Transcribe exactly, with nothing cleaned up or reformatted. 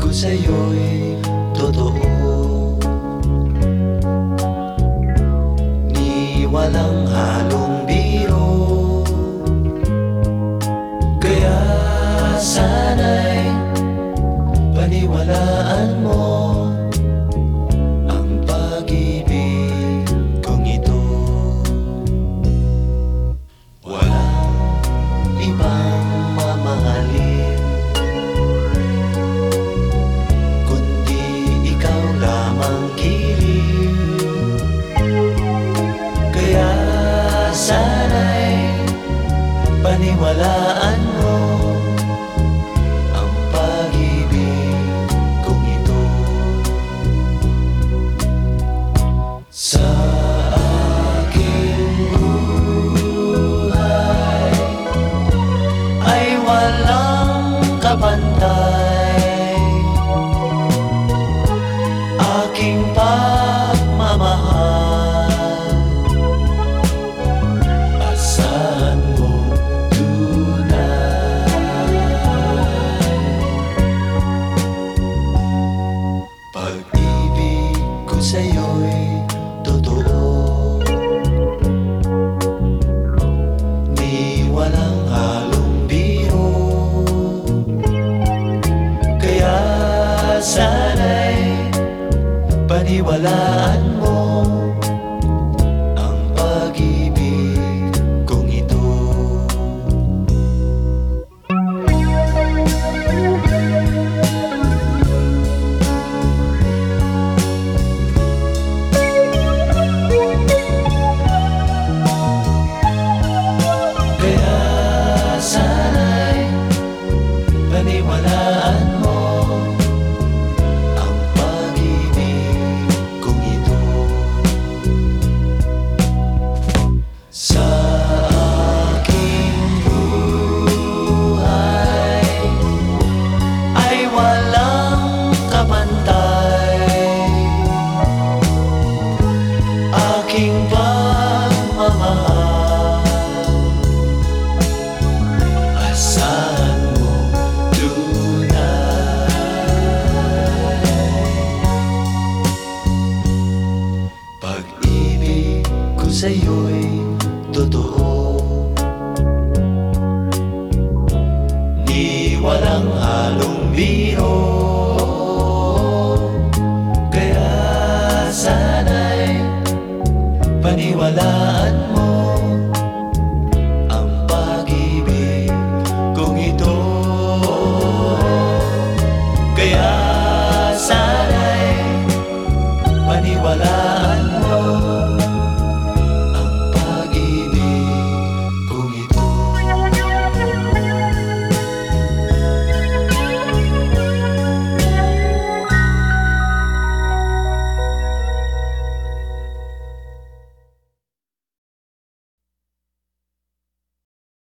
ko sa'yo'y totoo, ni walang halong biro. Kaya sana'y paniwalaan mo ang pag-ibig kong ito. Walang ibang mamahalin kundi ikaw lamang, kiling. Kaya sana'y paniwalaan mo ang pag-ibig kong ito. Sa aking buhay ay walang kapantay, aking pagmamahal. Asahan mo pag-ibig ko sa'yo'y totoo, ni walang halong biro. Kaya sana'y paniwalaan mo ang pag-ibig kong ito. Paniwalaan mo ang pag-ibig kong ito. Sa aking buhay ay walang kapantay, aking pagmamahal. Asahan mo pag-ibig ko sa'yo'y